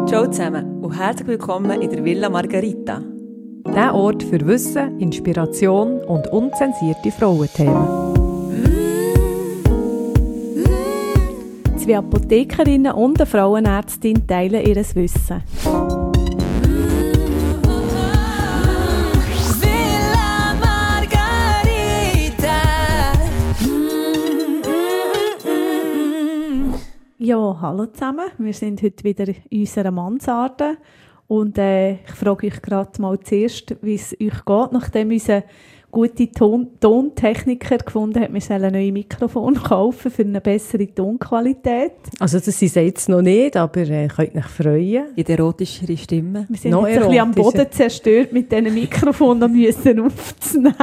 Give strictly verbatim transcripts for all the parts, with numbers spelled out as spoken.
Ciao zusammen und herzlich willkommen in der Villa Margherita. Der Ort für Wissen, Inspiration und unzensierte Frauenthemen. Zwei Apothekerinnen und eine Frauenärztin teilen ihr Wissen. Villa Margherita. Ja, hallo zusammen. Wir sind heute wieder in unserer Mansarde. Und äh, ich frage euch gerade mal zuerst, wie es euch geht, nachdem unser gute Ton- Tontechniker gefunden hat, wir sollen ein neues Mikrofon kaufen für eine bessere Tonqualität. Also das ist jetzt noch nicht, aber äh, könnt euch freuen. In der erotischere Stimme. Wir sind Noch jetzt ein bisschen am erotischer. Boden zerstört, mit diesen Mikrofonen noch müssen aufzunehmen.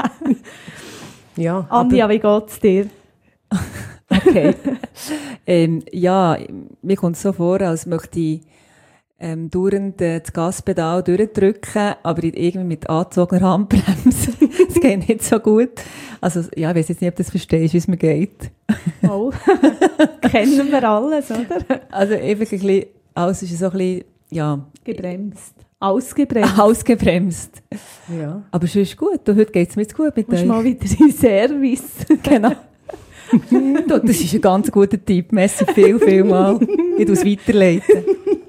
Ja, Anja, wie geht es dir? Okay. ähm, ja, mir kommt es so vor, als möchte ich ähm, dauernd äh, das Gaspedal durchdrücken, aber irgendwie mit angezogener Handbremse. Es geht nicht so gut. Also, ja, ich weiss jetzt nicht, ob du das verstehst, wie es mir geht. Oh, kennen wir alles, oder? Also, einfach ein bisschen, alles ist so ein bisschen, ja, Gebremst. Ausgebremst. ausgebremst. ja. Aber schon ist gut. Du, heute geht es mir jetzt gut mit Du musst euch. mal wieder in Service. Genau. Du, das ist ein ganz guter Tipp. Merci viel, viel mal. Ich tue es weiterleiten.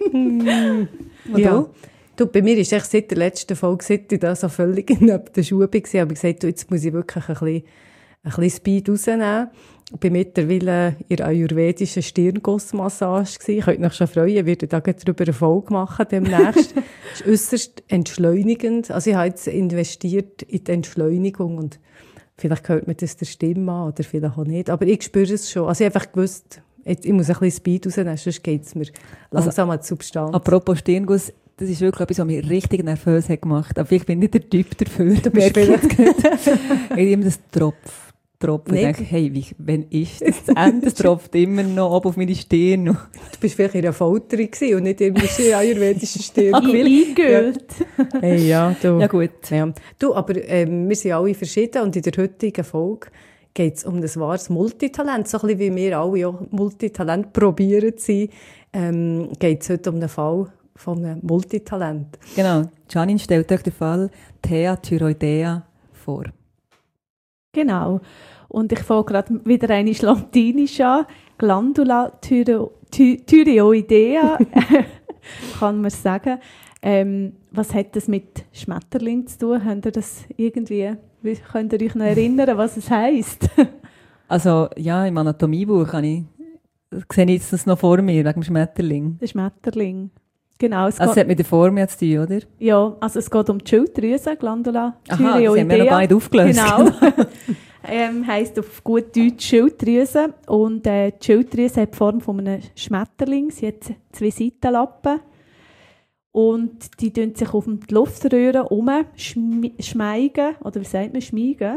Und ja. du? Du, bei mir ist echt seit der letzten Folge, seit ich da so völlig in der Schuhe war, habe ich gesagt, du, jetzt muss ich wirklich ein bisschen, ein bisschen Speed rausnehmen. Ich bin mittlerweile in der ayurvedischen Stirngussmassage gewesen. Ich könnte mich schon freuen, ich werde da darüber eine Folge machen demnächst. Das ist äusserst entschleunigend. Also ich habe jetzt investiert in die Entschleunigung und vielleicht hört man das der Stimme an oder vielleicht auch nicht. Aber ich spüre es schon. Also ich habe einfach gewusst, jetzt, ich muss ein bisschen Speed rausnehmen, sonst geht es mir langsam an die Substanz. Apropos Stirnguss, das ist wirklich etwas, was mich richtig nervös hat gemacht. Aber ich bin nicht der Typ dafür. Du bist vielleicht Ich immer das Tropf. Tropf. Und Nicht? denke, hey, wie, wenn ist das zu Ende? Es tropft immer noch ab auf meine Stirn. Du bist vielleicht in einer Folterung gewesen und nicht in einer ayurvedischen Stirn. Eingült. Hey, ja, du. Ja gut. Ja. Du, aber ähm, wir sind alle verschieden und in der heutigen Folge geht es um das wahres Multitalent. So ein bisschen wie wir alle auch Multitalent probieren zu sein, ähm, geht es heute um den Fall von einem Multitalent. Genau. Janine stellt euch den Fall Thea Thyroidea vor. Genau. Und ich fange gerade wieder eine Latinisch an. Glandula thyro- thy- thyroidea, kann man sagen. Ähm, was hat das mit Schmetterling zu tun? Habt ihr das irgendwie, wie- könnt ihr euch noch erinnern, was es heisst? Also, ja, im Anatomiebuch kann ich, sehe ich jetzt das noch vor mir, wegen dem Schmetterling. Der Schmetterling. Genau. Es Also, es geht, hat mit der Form jetzt zu tun, oder? ja, also es geht um die Schilddrüse, Glandula Aha, das haben wir noch gar thyroidea. nicht aufgelöst. Genau. ähm, heisst auf gut Deutsch Schilddrüse. Und äh, die Schilddrüse hat die Form von einem Schmetterling. Sie hat zwei Seitenlappen. Und die tun sich auf die Luftröhre umschmeigen. Oder wie sagt man? Schmiegen.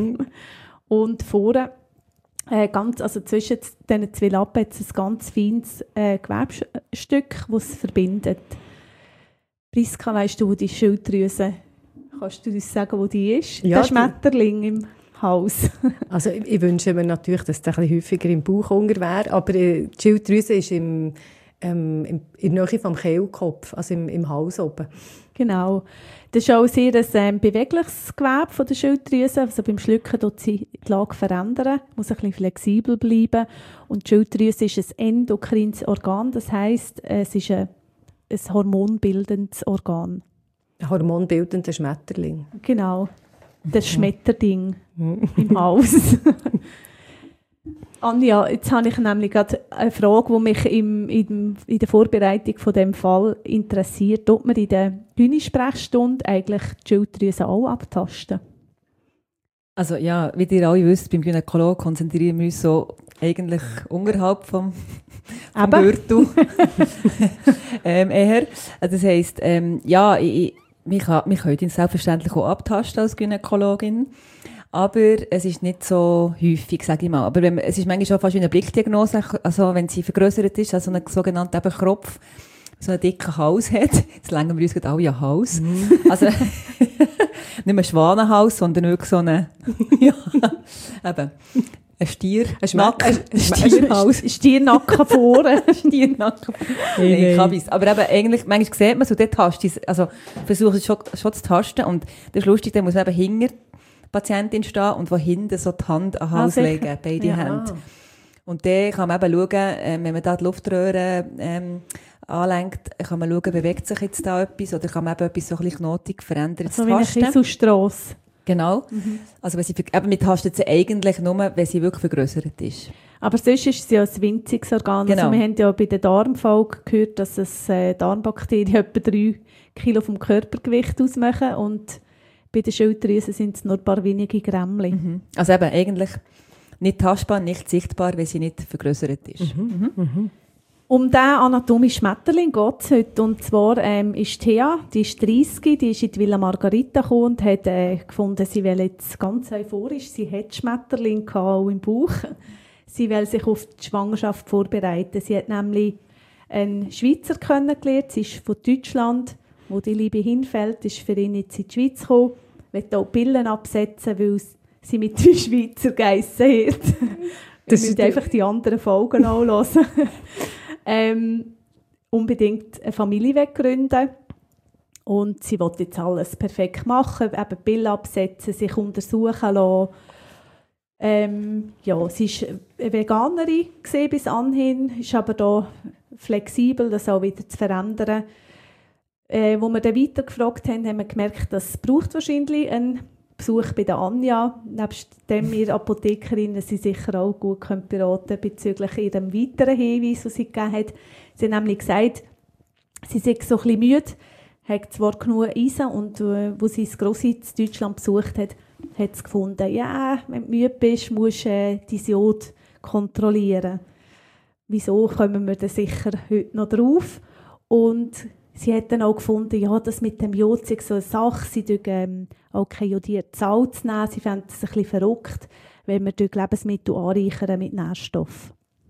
Und vorne, äh, ganz, also zwischen diesen zwei Lappen, hat es ein ganz feines äh, Gewebstück, das es verbindet. Priska, weisst du, wo die Schilddrüse, kannst du uns sagen, wo die ist? Ja, Der die- Schmetterling im Haus. Also ich, ich wünsche mir natürlich, dass es ein bisschen häufiger im Bauchhunger wäre, aber äh, die Schilddrüse ist im, ähm, im, in der Nähe vom Kehlkopf, also im, im Hals oben. Genau. Das ist auch sehr ein ähm, bewegliches Gewebe von der Schilddrüse. Also beim Schlucken tut sie die Lage verändern, muss ein bisschen flexibel bleiben. Und die Schilddrüse ist ein endokrines Organ, das heisst, es ist ein, ein hormonbildendes Organ. Ein hormonbildender Schmetterling. Genau. Das Schmetterding im Haus. Anja, jetzt habe ich nämlich gerade eine Frage, die mich im, in, in der Vorbereitung von dem Fall interessiert. Tut man in der Gyni-Sprechstunde eigentlich die Schilddrüse auch abtasten? Also ja, wie ihr alle wisst, beim Gynäkologen konzentrieren wir uns so eigentlich unterhalb vom, vom Eben. Gürtel. ähm, eher. Also das heisst, ähm, ja, ich, ich, mich, mich könnt ihn selbstverständlich auch abtasten als Gynäkologin. Aber es ist nicht so häufig, sage ich mal. Aber wenn man, es ist manchmal schon fast wie eine Blickdiagnose, also wenn sie vergrößert ist, also einen sogenannten eben Kropf, so einen dicken Hals hat. Jetzt längen wir uns gerade alle an den Hals. Mm. Also nicht mehr Schwanenhals, sondern wirklich so einen, ja, eben. Ein Stier. Ein Schnacken. Ein Stierhaus. Ein Stiernacken vorne. Stiernacken. Nein, nee, Kabis. Aber eben, eigentlich, manchmal sieht man so, dort hast du also versuche es schon, schon zu tasten. Und das ist lustig, dann muss man eben hinter die Patientin stehen und von hinten so die Hand an den Hals ah, legen, beide ja. Hände. Und dann kann man eben schauen, äh, wenn man da die Luftröhre ähm, anlenkt, kann man schauen, bewegt sich jetzt da etwas oder kann man eben etwas so ein bisschen knotig verändern. So wie eine Kieselstrasse. Genau. Mhm. Also wenn sie, eben, man tastet sie eigentlich nur, wenn sie wirklich vergrößert ist. Aber sonst ist es ja ein winziges Organ. Genau. Also wir haben ja bei der Darmfolge gehört, dass es äh, Darmbakterien etwa drei Kilo vom Körpergewicht ausmachen und bei den Schilddrüsen sind es nur ein paar wenige Grämmchen. Mhm. Also eben eigentlich nicht tastbar, nicht sichtbar, weil sie nicht vergrößert ist. Mhm. Mhm. Mhm. Um diesen anatomischen Schmetterling geht es heute. Und zwar ähm, ist Thea, die ist dreissig, die ist in die Villa Margarita gekommen und hat äh, gefunden, sie will jetzt ganz euphorisch, sie hat Schmetterling auch im Bauch. Sie will sich auf die Schwangerschaft vorbereiten. Sie hat nämlich einen Schweizer kennengelernt, sie ist von Deutschland, wo die Liebe hinfällt, ist für ihn jetzt in die Schweiz gekommen, will auch Pillen absetzen, weil sie mit zwei Schweizer geissen hat. Das ist einfach die anderen Folgen anhören. ähm, unbedingt eine Familie gründen. Und sie will jetzt alles perfekt machen, eben Pillen absetzen, sich untersuchen lassen. Ähm, ja, sie war eine Veganerin bis anhin, ist aber da flexibel, das auch wieder zu verändern. Äh, wo wir dann weiter gefragt haben, haben wir gemerkt, dass es braucht wahrscheinlich einen Besuch bei der Anja. Nebst dem ihre Apothekerinnen sie sicher auch gut beraten bezüglich ihrem weiteren Hinweis, den sie gegeben hat. Sie hat nämlich gesagt, sie sei so ein bisschen müde, hat zwar genug Eisen und äh, wo sie das Grossi in Deutschland besucht hat, hat sie gefunden, ja, wenn du müde bist, musst du äh, dein Jod kontrollieren. Wieso kommen wir da sicher heute noch drauf? Und sie hat dann auch gefunden, ja, das mit dem Jod ist so eine Sache. Sie dürfen ähm, auch kein jodiertes Salz nehmen. Sie fänden es ein bisschen verrückt, wenn wir dort Lebensmittel anreichern mit Nährstoffen.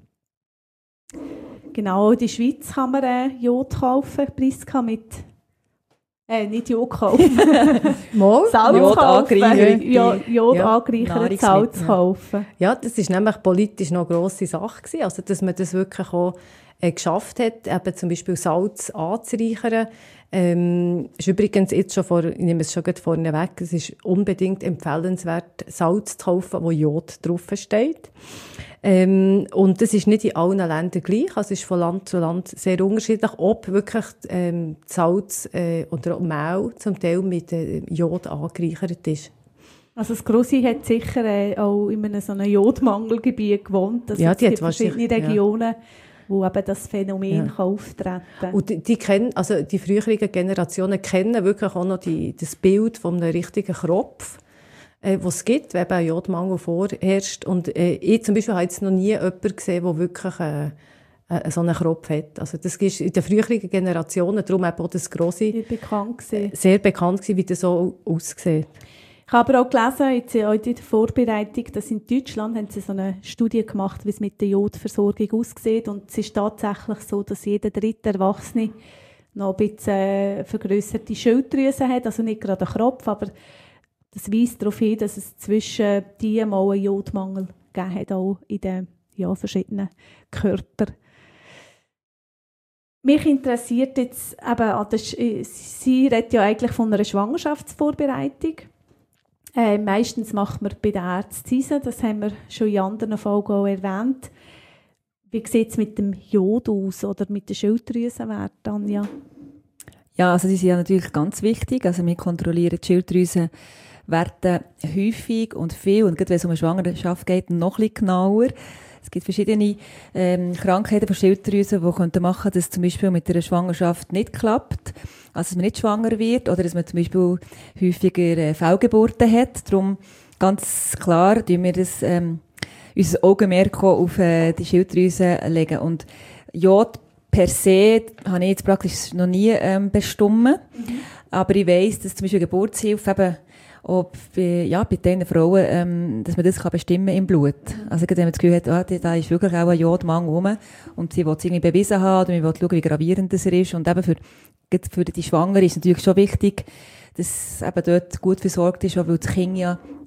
Genau, in der Schweiz kann man äh, Jod kaufen, Priska mit... Äh, nicht Jod kaufen. Mal? Salz Jod kaufen. Ja, Jod ja, angereichert Salz kaufen. Ja, das war nämlich politisch noch eine grosse Sache gewesen. Also, dass man das wirklich auch äh, geschafft hat, eben zum Beispiel Salz anzureichern. Ähm, ist übrigens jetzt schon vor, ich nehme es schon gerade vorne weg, es ist unbedingt empfehlenswert, Salz zu kaufen, wo Jod draufsteht. Ähm, und das ist nicht in allen Ländern gleich, also es ist von Land zu Land sehr unterschiedlich, ob wirklich ähm, Salz äh, oder auch Mehl zum Teil mit äh, Jod angereichert ist. Also das Grossi hat sicher äh, auch in einem so einem Jodmangelgebiet gewohnt. Also ja, die es hat gibt verschiedene Regionen, ja, wo eben das Phänomen ja. kann auftreten kann. Und die, die, kennen, also die früheren Generationen kennen wirklich auch noch die, das Bild von einem richtigen Kropf, äh, was es gibt, wenn ein Jodmangel vorherrscht. Und äh, ich zum Beispiel habe jetzt noch nie jemanden gesehen, der wirklich äh, äh, so einen Kropf hat. Also das ist in den früheren Generationen, darum eben auch das Grossi, bekannt äh, sehr bekannt gewesen, wie das so aussieht. Ich habe aber auch gelesen, jetzt in der Vorbereitung, dass in Deutschland haben sie so eine Studie gemacht, wie es mit der Jodversorgung aussieht. Und es ist tatsächlich so, dass jeder dritte Erwachsene noch ein bisschen vergrößerte Schilddrüse hat. Also nicht gerade einen Kropf, aber das weist darauf hin, dass es zwischen die mal einen Jodmangel gegeben hat, auch in den ja, verschiedenen Körpern. Mich interessiert jetzt eben, sie redet ja eigentlich von einer Schwangerschaftsvorbereitung. Äh, meistens macht man bei den Ärzten Eisen, das haben wir schon in anderen Folgen auch erwähnt. Wie sieht es mit dem Jod aus oder mit den Schilddrüsenwerten, Anja? Ja, also die sind ja natürlich ganz wichtig. Also wir kontrollieren die Schilddrüsenwerte häufig und viel und gerade wenn es um eine Schwangerschaft geht, noch ein bisschen genauer. Es gibt verschiedene ähm, Krankheiten von Schilddrüsen, die könnten machen, dass zum Beispiel mit einer Schwangerschaft nicht klappt, also dass man nicht schwanger wird oder dass man zum Beispiel häufiger äh, Fehlgeburten hat. Darum ganz klar tun wir das, ähm, unser Augenmerk auf äh, die Schilddrüse legen. Und Jod per se habe ich jetzt praktisch noch nie ähm, bestimmt, mhm. aber ich weiss, dass zum Beispiel Geburtshilfe eben ob bei, ja, bei den Frauen, ähm, dass man das kann bestimmen im Blut. Also wenn man das Gefühl hat, ah, da ist wirklich auch ein Jodmangel rum und sie will es irgendwie bewiesen haben oder man will schauen, wie gravierend das ist. Und eben für, für die Schwangere ist es natürlich schon wichtig, dass eben dort gut versorgt ist, auch weil das Kind ja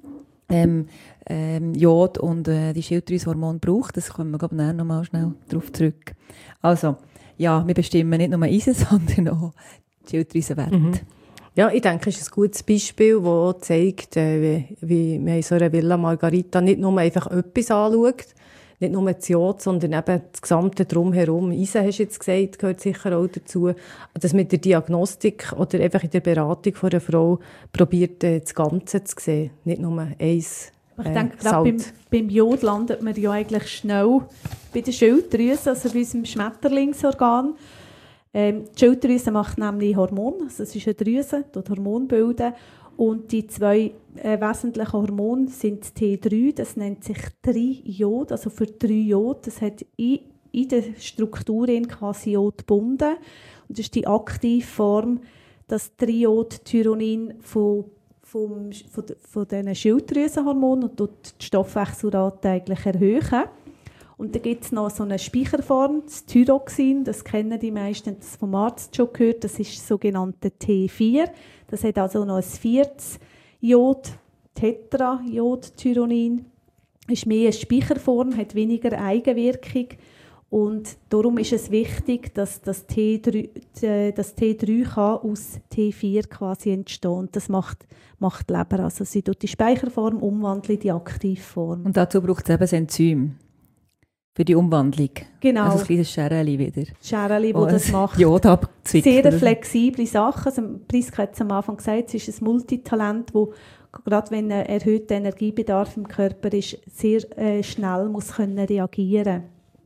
ähm, ähm, Jod und äh, die Schilddrüsenhormone braucht. Das kommen wir, glaube ich, noch mal schnell darauf zurück. Also, ja, wir bestimmen nicht nur Eisen, sondern auch die Schilddrüsenwerte. Mhm. Ja, ich denke, es ist ein gutes Beispiel, das zeigt, äh, wie, wie man in so einer Villa Margarita nicht nur einfach etwas anschaut, nicht nur das Jod, sondern eben das gesamte Drumherum. Eisen, hast du jetzt gesagt, gehört sicher auch dazu. Dass mit der Diagnostik oder einfach in der Beratung von einer Frau probiert, äh, das Ganze zu sehen, nicht nur eins. Ich denke, gerade beim, beim Jod landet man ja eigentlich schnell bei der Schilddrüse, also bei unserem Schmetterlingsorgan. Ähm, die Schilddrüse macht nämlich Hormone, also es ist eine Drüse, die Hormone bilden. Und die zwei äh, wesentlichen Hormone sind T drei, das nennt sich Tri-Jod, also für Tri-Jod. Das hat in, in der Struktur quasi Jod gebunden. Und das ist die aktive Form, das Tri-Jod-Tyronin von Vom, von, von diesen Schilddrüsenhormonen und die Stoffwechselrate eigentlich erhöhen. Und dann gibt es noch so eine Speicherform, das Thyroxin, das kennen die meisten, das vom Arzt schon gehört, das ist das sogenannte T vier. Das hat also noch ein viertes Jod, Tetrajodtyronin, ist mehr eine Speicherform, hat weniger Eigenwirkung. Und darum ist es wichtig, dass das T drei, das T drei kann aus T vier quasi entstehen. Und das macht, macht die Leber. Also sie tut die Speicherform umwandeln in die Aktivform. Und dazu braucht es eben das Enzym für die Umwandlung. Genau. Also ein kleines Schereli wieder. Schereli, das, das macht. Jod abzwickt. Sehr flexible Sachen. Also Priska hat es am Anfang gesagt, es ist ein Multitalent, das gerade wenn ein erhöhter Energiebedarf im Körper ist, sehr äh, schnell muss können reagieren.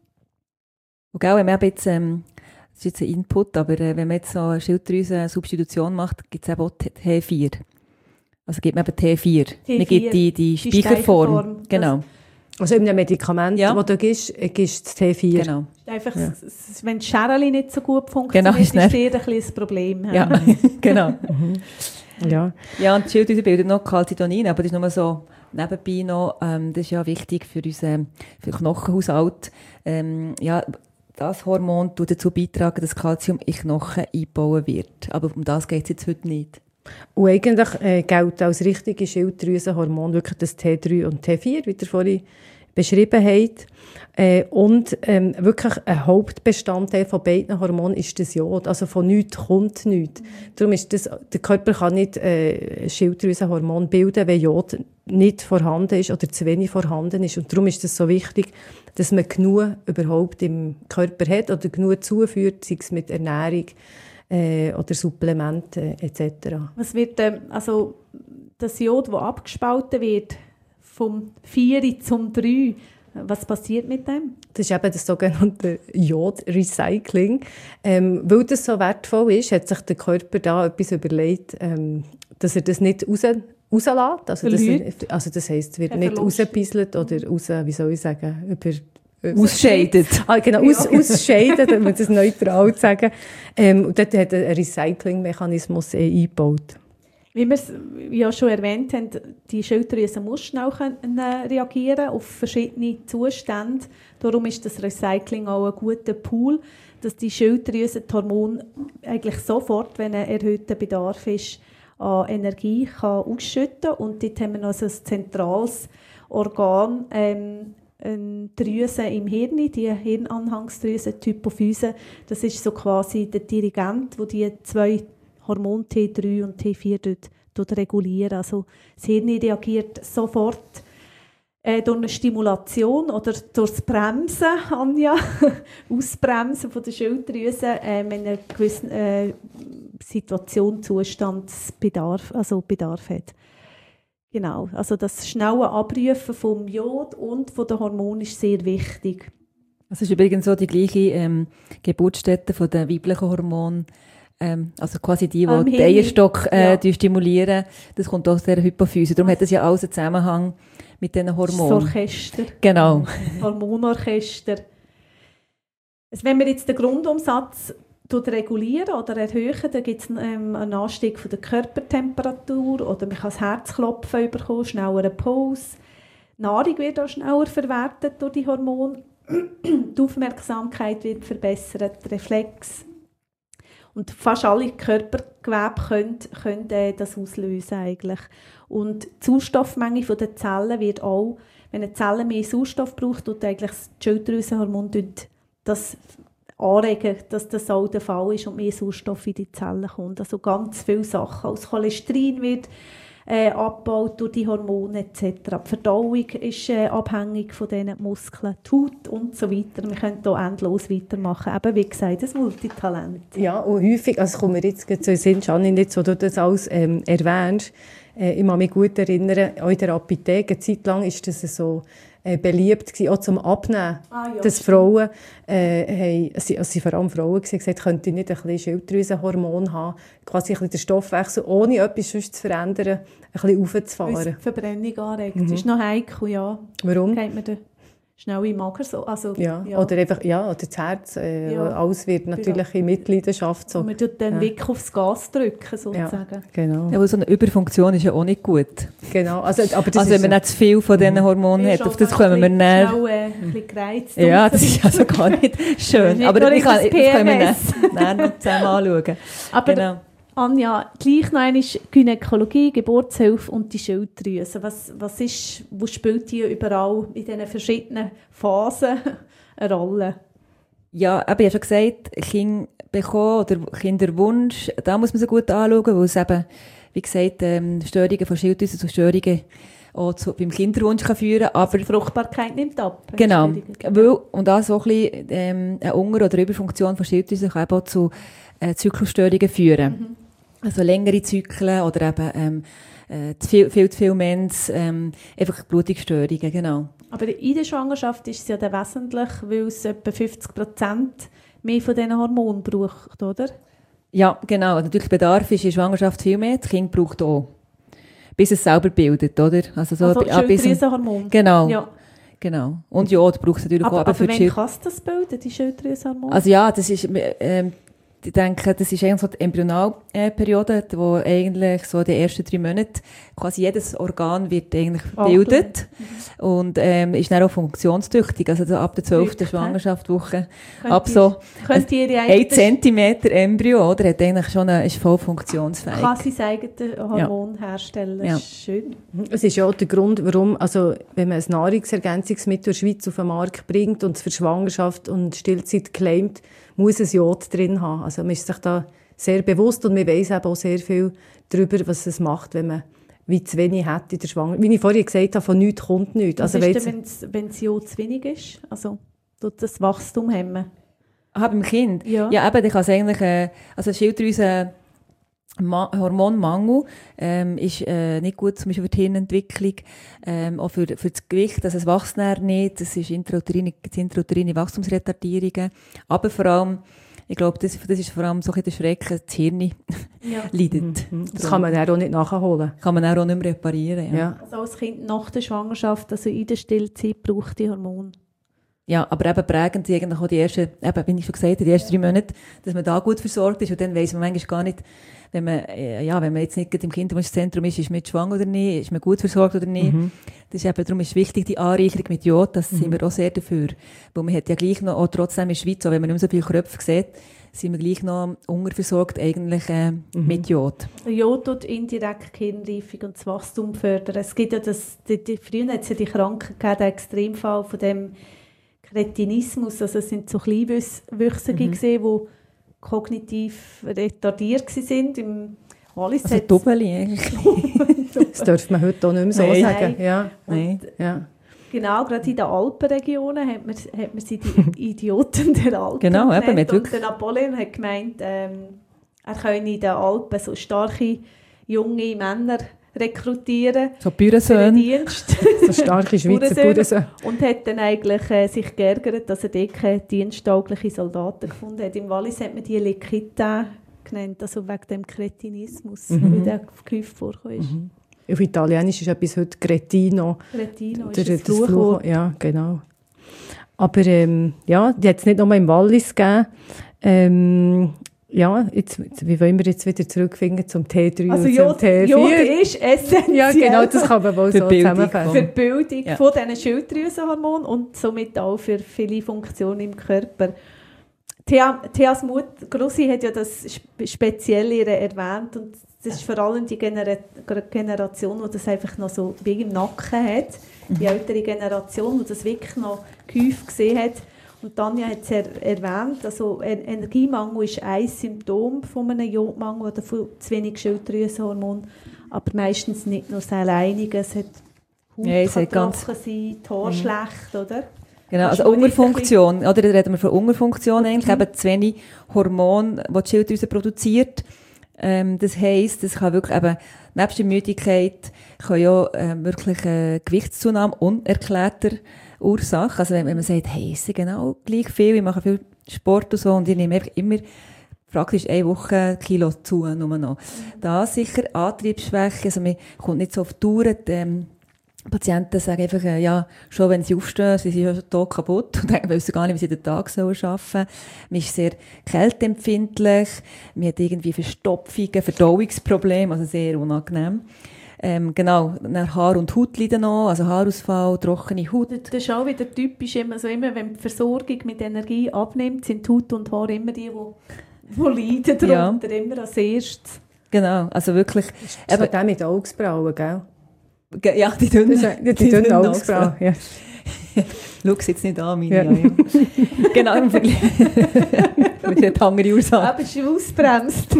Und gell, wenn man jetzt, ähm, das ist jetzt ein Input, aber äh, wenn man jetzt so eine Schilddrüsen-Substitution macht, gibt es eben auch T vier. Also gibt man eben T vier. T vier. Man gibt die, die Speicherform. Speicherform. Genau. Also in einem Medikament, ja. das du gibst, gibst du das T vier. Genau. Einfach, ja. Wenn das Schereli nicht so gut funktioniert, genau, ist ist dir ein bisschen ein Problem. Ja, genau. mhm. ja. ja, und die Schilddrüse bildet noch Calcitonin, aber das ist nur so nebenbei noch, ähm, das ist ja wichtig für unseren für Knochenhaushalt. Ähm, ja, das Hormon tut dazu beitragen, dass Kalzium in Knochen eingebaut wird. Aber um das geht es jetzt heute nicht. Und eigentlich äh, gilt als richtige Schilddrüsenhormon wirklich das T drei und T vier, wie ihr vorhin beschrieben habt. Äh, und ähm, wirklich ein Hauptbestandteil von beiden Hormonen ist das Jod. Also von nichts kommt nichts. Mhm. Darum ist das, der Körper kann nicht äh, Schilddrüsenhormon bilden, wenn Jod nicht vorhanden ist oder zu wenig vorhanden ist. Und darum ist es so wichtig, dass man genug überhaupt im Körper hat oder genug zuführt, sei es mit Ernährung äh, oder Supplementen et cetera. Was wird, ähm, also das Jod, das abgespalten wird, vom vier zum drei, was passiert mit dem? Das ist eben das sogenannte Jod-Recycling. Ähm, weil das so wertvoll ist, hat sich der Körper da etwas überlegt, ähm, dass er das nicht raus, rauslässt. Also das, also das heisst, es wird er nicht rausgebisselt oder raus, wie soll ich sagen, über ausscheidet. Ah, genau, aus, ausscheiden, wenn wir das neutral sagen. Ähm, und dort hat er einen Recycling-Mechanismus äh, eingebaut. Wie wir es ja schon erwähnt haben, die Schilddrüse muss schnell können, äh, reagieren auf verschiedene Zustände. Darum ist das Recycling auch ein guter Pool, dass die Schilddrüse die Hormone eigentlich sofort, wenn ein erhöhter Bedarf ist, an Energie kann ausschütten. Und dort haben wir noch so ein zentrales Organ, ähm, eine Drüse im Hirn, die Hirnanhangsdrüse, die Hypophyse. Das ist so quasi der Dirigent, der die zwei Hormone T drei und T vier dort, dort regulieren. Also das Hirn reagiert sofort äh, durch eine Stimulation oder durch das Bremsen, Anja, Ausbremsen von der Schilddrüse, äh, wenn eine gewisse äh, Situation, Zustandsbedarf, also Bedarf hat. Genau, also das schnelle Abrufen vom Jod und von den Hormonen ist sehr wichtig. Das ist übrigens so die gleiche ähm, Geburtsstätte von den weiblichen Hormonen. Ähm, also quasi die, die um, den Eierstock äh, ja. stimulieren. Das kommt aus dieser Hypophyse. Darum hat das ja alles einen Zusammenhang mit diesen Hormonen. Das Orchester. Genau. Hormonorchester. Also wenn wir jetzt den Grundumsatz regulieren oder erhöhen, dann gibt es ähm, einen Anstieg von der Körpertemperatur oder man kann das Herzklopfen bekommen, schnellere Puls. Die Nahrung wird auch schneller verwertet durch die Hormone. Die Aufmerksamkeit wird verbessert, der Reflex. Und fast alle Körpergewebe können, können äh, das auslösen eigentlich. Und die Sauerstoffmenge der Zellen wird auch, wenn eine Zelle mehr Sauerstoff braucht, tut eigentlich das Schilddrüsenhormon das anregen, dass das auch der Fall ist und mehr Sauerstoff in die Zellen kommt. Also ganz viele Sachen. Auch das Cholesterin wird äh, abgebaut durch die Hormone et cetera. Die Verdauung ist äh, abhängig von diesen Muskeln, die Haut und so weiter. Wir können hier endlos weitermachen. Eben, wie gesagt, ein Multitalent. Ja, und häufig, also kommen wir jetzt zu den Sinn, Janine, jetzt, wo du das alles ähm, erwähnst, äh, ich kann mich gut erinnern, auch in der Apotheke, eine Zeit lang war das so äh, beliebt gewesen, auch zum Abnehmen, ah, ja, dass Frauen, äh, haben, also, also vor allem Frauen gewesen, gesagt, könnte ich nicht ein bisschen Schilddrüsenhormon haben, quasi ein bisschen den Stoffwechsel, ohne etwas sonst zu verändern, ein bisschen aufzufahren. Weil es die Verbrennung anregt. Mhm. Das ist noch heikel, ja. Warum? Geht man schnell im Mager so. Also, ja. ja. Oder einfach, ja, oder das Herz, äh, Ja. alles wird natürlich in Mitleidenschaft. So. Und man tut dann Ja. wirklich aufs Gas drücken, sozusagen. Ja, genau. Ja, aber so eine Überfunktion ist ja auch nicht gut. genau. Also, aber das Also wenn ist man nicht zu viel von diesen Hormonen hat, auf das kommen wir näher. Schnell, äh, ein bisschen gereizt. Ja, und das so ist also gar nicht schön. Nicht Aber nur ich kann, das das P können wir M S. näher noch zusammen anschauen. Aber Genau. Anja, gleich noch einmal Gynäkologie, Geburtshilfe und die Schilddrüse. Was, was ist, wo spielt die überall in diesen verschiedenen Phasen eine Rolle? Ja, aber ich habe schon gesagt, Kinder bekommen oder Kinderwunsch, da muss man so gut anschauen, weil es eben, wie gesagt, ähm, Störungen von Schilddrüse zu Störungen auch zu, beim Kinderwunsch kann führen, aber Die Fruchtbarkeit nimmt ab. genau, Entschuldigung. weil, und auch so ein bisschen, ähm, eine Unter- oder Überfunktion von Schilddrüse kann eben auch zu äh, Zyklusstörungen führen. Mhm. Also längere Zyklen oder eben ähm, äh, zu viel, viel zu viel Mens, ähm, einfach Blutungsstörungen, genau. Aber in der Schwangerschaft ist es ja dann wesentlich, weil es etwa fünfzig Prozent mehr von diesen Hormonen braucht, oder? Ja, genau. Natürlich Bedarf ist in der Schwangerschaft viel mehr, das Kind braucht auch. Bis es selber bildet, oder? Also so Also ab- ab bis- Schilddrüsenhormon. Genau. Ja. Genau. Und ja, du brauchst natürlich Aber, auch aber, eben für die wenn Schild- kann es das bilden, die Schilddrüsenhormone? Also ja, das ist, ähm, ich denke, das ist eigentlich so die Embryonalperiode, wo eigentlich so die ersten drei Monate quasi jedes Organ wird eigentlich gebildet und ähm, ist dann auch funktionstüchtig. Also so ab der zwölften Wirklich, hä? Schwangerschaftswoche, Könnt ab ihr- so Könnt ihr ihre ein eigenen- Zentimeter Embryo, oder, hat eigentlich schon eine, ist voll funktionsfähig. kann sie sein eigenes Hormon herstellen. Ja. Schön. Es ist ja auch der Grund, warum, also, wenn man ein Nahrungsergänzungsmittel in der Schweiz auf den Markt bringt und es für Schwangerschaft und Stillzeit claimt, muss es Jod drin haben. Also man ist sich da sehr bewusst und man weiss eben auch sehr viel darüber, was es macht, wenn man wie zu wenig hat in der Schwangerschaft. Wie ich vorhin gesagt habe, von nichts kommt nichts. Was Also, ist weil's- denn, wenn's, wenn das Jod zu wenig ist? Also tut das Wachstum hemmen? Ah, beim Kind? Ja. Ja, eben, dann kann es eigentlich, äh, also Schilddrüse, Ma- Hormonmangel ähm, ist äh, nicht gut, zum Beispiel für die Hirnentwicklung, ähm, auch für, für das Gewicht, also es wächst dann nicht, das ist intrauterine, gibt's intrauterine Wachstumsretardierungen, aber vor allem, ich glaube, das, das ist vor allem so ein bisschen der Schrecken, das Hirn Ja. leidet. das kann man dann auch nicht nachholen. Kann man auch nicht mehr reparieren. Ja. Ja. Also als Kind nach der Schwangerschaft, also in der Stillzeit, braucht die Hormone. Ja, aber eben prägend sind eigentlich auch die ersten, eben, wie ich schon gesagt habe, die ersten drei Monate, dass man da gut versorgt ist und dann weiss man manchmal gar nicht, wenn man, äh, ja, wenn man jetzt nicht gerade im Kinderwunschzentrum ist, ist man jetzt schwanger oder nicht, ist man gut versorgt oder nicht. Mhm. Das ist eben, darum ist wichtig, die Anreicherung mit Jod, das Mhm. sind wir auch sehr dafür. Weil man hat ja gleich noch, auch trotzdem in der Schweiz, auch wenn man nicht mehr so viele Kröpfe sieht, sind wir gleich noch unterversorgt eigentlich äh, Mhm. mit Jod. Jod tut indirekt die Hirnreifung und das Wachstum fördern. Es gibt ja das, die, die, früher hat es ja die Krankheit gegeben, den Extremfall von dem Kretinismus, also es sind so Kleinwüchsige Mhm. gesehen, die kognitiv retardiert waren. Im Wallis Also hat's- Doppeli eigentlich. Das darf man heute auch nicht mehr so Nein. sagen. Ja. Nein. Ja. Genau, gerade in den Alpenregionen hat man, hat man sie die Idioten der Alpen Genau, eben, genannt. mit Und wirklich- der Napoleon hat gemeint, ähm, er könne in den Alpen so starke, junge Männer rekrutieren So für den Bürensöhne. Dienst. So starke Schweizer Bauernsöhne. Bauern. Und hat dann eigentlich äh, sich geärgert, dass er dort keine diensttauglichen Soldaten gefunden hat. Im Wallis hat man die Lekita genannt, also wegen dem Kretinismus, Mhm. weil der gehäuft vorgekommen ist. Mhm. Auf Italienisch ist etwas heute Cretino. Kretino ist Der- ein das Fluch- Fluchwort. Ja, genau. Aber ähm, ja, die hat es nicht nur im Wallis gegeben. Ähm, ja, jetzt, jetzt, wie wollen wir jetzt wieder zurückfinden zum T drei Also und Jod, zum T Jod vier? ist essentiell Ja, genau, das kann man wohl Für so die Bildung zusammenfassen. für die Bildung Ja. von diesen Schilddrüsenhormonen und somit auch für viele Funktionen im Körper. Thea, Theas Mutter, Grossi hat ja das Spezielle erwähnt und das ist vor allem die Genera- Generation, die das einfach noch so wie im Nacken hat, die ältere Generation, die das wirklich noch gehäuft gesehen hat. Und Tanja hat es er- erwähnt, also Energiemangel ist ein Symptom von einem Jodmangel oder von zu wenig Schilddrüsenhormon, aber meistens nicht nur das alleinige, es hat Haut Ja, es kann hat ganz- trocken sein, die Haare schlecht, oder? Genau, Kannst also du mir nicht Unterfunktion, oder? Da reden wir von Unterfunktion eigentlich, eben zu wenig Hormon, die die Schilddrüse produziert. Ähm, das heisst, es kann wirklich eben, nebst der Müdigkeit, kann ja ähm, wirklich äh, Gewichtszunahme unerklärter Ursache. Also wenn, wenn man sagt, hey, ist genau gleich viel, ich mache viel Sport und so und ich nehme einfach immer praktisch eine Woche Kilo zu, nur noch. Da sicher Antriebsschwäche, also man kommt nicht so auf die Tour, ähm, Patienten sagen einfach, äh, ja, schon wenn sie aufstehen, sie sind ja schon tot kaputt und dann wissen gar nicht, wie sie den Tag sollen arbeiten. Man ist sehr kälteempfindlich, man hat irgendwie Verstopfungen, Verdauungsprobleme, also sehr unangenehm. Ähm, genau, dann Haar- und Haut leiden noch, also Haarausfall, trockene Haut. Das ist auch wieder typisch, immer, so immer wenn die Versorgung mit Energie abnimmt, sind Haut und Haar immer die, die, die leiden Ja. darunter, immer als erstes. Genau, also wirklich, Das eben, ist der mit Augsbrauen, gell? ge- ja, die dünnen, Das ist, die, die dünnen Augsbrauen, ja. Schau es jetzt nicht an, meine. Ja. Ja. Ja. Genau, im Vergleich. Mit der andere Ursache. Aber es ist ausbremst.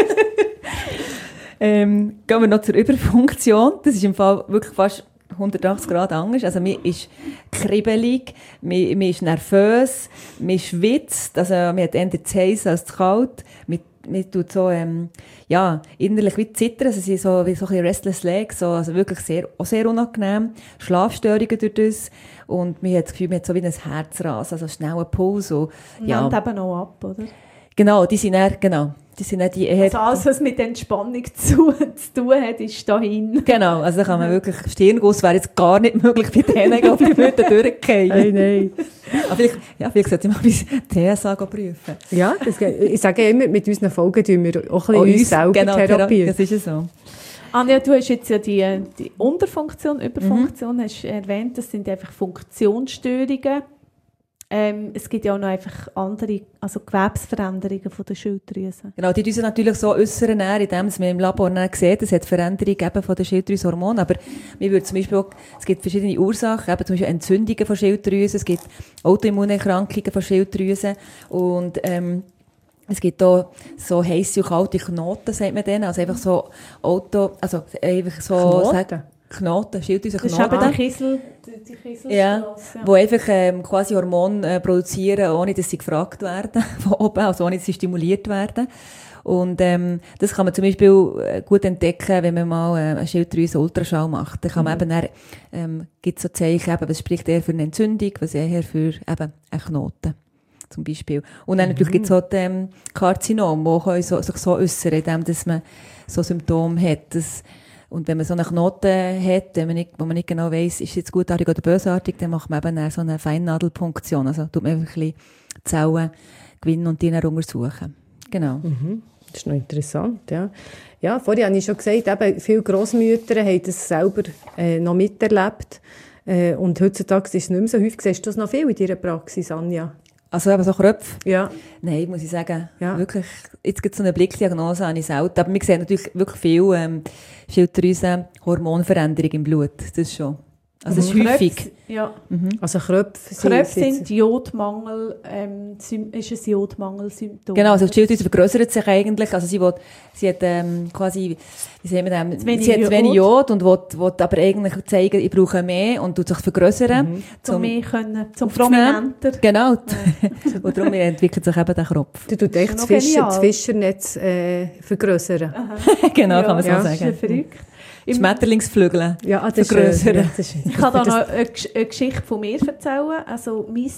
Ähm, gehen wir noch zur Überfunktion. Das ist im Fall wirklich fast hundertachtzig Grad anders. Also, man ist kribbelig, man, man ist nervös, man schwitzt, also, man hat eher zu heiß als zu kalt. Man, man tut so, ähm, ja, innerlich wie zittern, also, sie sind so, wie so ein bisschen restless legs, so, also wirklich sehr, auch sehr unangenehm. Schlafstörungen durch das. Und man hat das Gefühl, man hat so wie ein Herzrasen, also schneller Puls. So, ja. Nimmt eben auch ab, oder? Genau, die sind eher, genau. Die sind eher die eher, Also alles, was mit Entspannung zu, zu tun hat, ist dahin. genau, also da kann man wirklich, Stirnguss wäre jetzt gar nicht möglich bei denen, ich glaube, die würden durchgehen. Nein, nein. Aber vielleicht, ja, vielleicht sollte ich mal bei T S A prüfen. Ja, das, geht- ich sage ja immer, mit unseren Folgen tun wir auch ein Auch bisschen uns selber genau, therapieren. das ist ja so. Anja, du hast jetzt ja die, die Unterfunktion, Überfunktion hast erwähnt, das sind einfach Funktionsstörungen. Ähm, es gibt ja auch noch einfach andere, also Gewebsveränderungen von der Schilddrüse. Genau, die müssen natürlich so äußern, indem man im Labor dann sieht, es hat Veränderungen eben von den Schilddrüsenhormonen, aber wir würden zum Beispiel auch, es gibt verschiedene Ursachen, eben zum Beispiel Entzündungen von Schilddrüsen, es gibt Autoimmunerkrankungen von Schilddrüsen und ähm, es gibt auch so heisse und kalte Knoten, sagt man denen, also einfach so Auto, also einfach so... Knoten? Knoten, Schilddrüsenknoten. Das ist eben die Kiesel, die, die Kieselstrasse. Ja, wo einfach ähm, quasi Hormone äh, produzieren, ohne dass sie gefragt werden von oben, also ohne dass sie stimuliert werden. Und ähm, das kann man zum Beispiel äh, gut entdecken, wenn man mal äh, einen Schilddrüsen-Ultraschall macht. Dann kann man eben, dann, ähm, gibt so Zeichen, eben, was spricht eher für eine Entzündung, was eher für eben einen Knoten zum Beispiel. Und dann natürlich gibt es auch die, ähm, Karzinome, die so, sich so äußern, indem dass man so Symptome hat. Das, und wenn man so einen Knoten hat, wenn man nicht, wo man nicht genau weiss, ist es jetzt gutartig oder bösartig, dann macht man eben dann so eine Feinnadelpunktion. Also tut man einfach ein bisschen Zellen gewinnen und die dann untersuchen. Genau. Mhm. Das ist noch interessant, ja. Ja, vorhin habe ich schon gesagt, eben, viele Grossmütter haben das selber äh, noch miterlebt. Äh, und heutzutage ist es nicht mehr so häufig. Siehst du das noch viel in deiner Praxis, Anja? Also eben so Kröpfe? Ja. Nein, muss ich sagen, Ja. wirklich, jetzt gibt es so eine Blickdiagnose, habe ich selten. Aber wir sehen natürlich wirklich viel ähm, Schilddrüsen-Hormonveränderung im Blut, das schon. Also es ist Krebs, häufig. ja. Also Kröpfe sind... Krebs sind Jodmangel, ähm, Sym- ist ein Jodmangelsymptom. Genau, also die Schilddrüse vergrößert sich eigentlich, also sie will, sie hat ähm, quasi, wie sagen wir das, wenig sie hat zu wenig Jod. Jod und will, will aber eigentlich zeigen, ich brauche mehr und tut sich vergrößern. Mhm. Zum mehr können, zum aufzunehmen. prominenter. Genau. Und darum entwickelt sich eben der Kropf. Du tust echt das, noch Fischer, genial. das Fischernetz äh, vergrößern. Genau, kann man so Ja. Das ist ja sagen. verrückt. Im- Schmetterlingsflügel. Ja, ah, das ist, Vergrößern. äh, ja, das ist, Ich kann da noch eine, Gesch- eine Geschichte von mir erzählen. Also, mein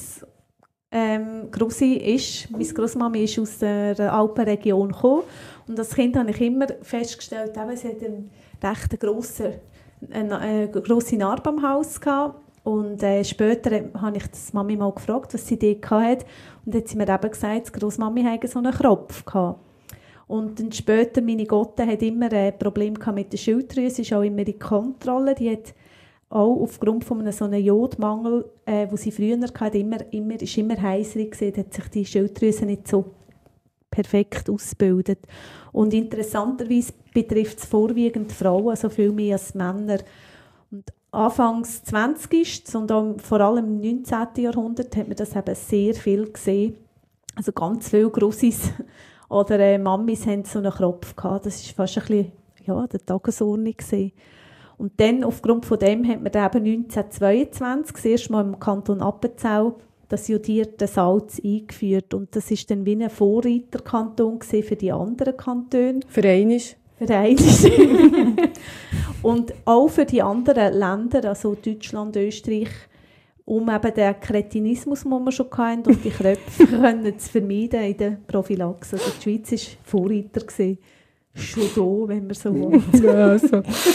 ähm, Grossi ist, meine Grossmami ist aus der Alpenregion gekommen. Und als Kind habe ich immer festgestellt, eben, sie hat einen recht grossen, eine, eine grosse Narbe am Hals gehabt. Und äh, später habe ich das Mami mal gefragt, was sie dort hatte. Und dann hat sie mir eben gesagt, die Grossmami hatte so einen Kropf gehabt. Und dann später, meine Gotte hat immer ein Problem gehabt mit der Schilddrüse, ist auch immer in Kontrolle. Die hat auch aufgrund von einem so einem Jodmangel, äh, wo sie früher hatte, immer, immer, ist immer heißerig gewesen, hat sich die Schilddrüse nicht so perfekt ausgebildet. Und interessanterweise betrifft es vorwiegend Frauen, also viel mehr als Männer. Und Anfangs zwanzigsten und auch vor allem im neunzehnten Jahrhundert hat man das eben sehr viel gesehen. Also ganz viele Grossis oder äh, Mamis haben so einen Kropf gehabt. Das war fast ein bisschen ja, der Tagesordnung gewesen. Und dann, aufgrund von dem, hat man dann eben neunzehnhundertzweiundzwanzig das erste Mal im Kanton Appenzell das jodierte Salz eingeführt. Und das war dann wie ein Vorreiterkanton für die anderen Kantone. Für einmal. Für einmal. Und auch für die anderen Länder, also Deutschland, Österreich, um eben den Kretinismus, den wir schon hatten, und die Kröpfe können zu vermeiden in der Prophylaxe. Also die Schweiz war Vorreiter gewesen. Schon da, wenn man so will. Ja, so.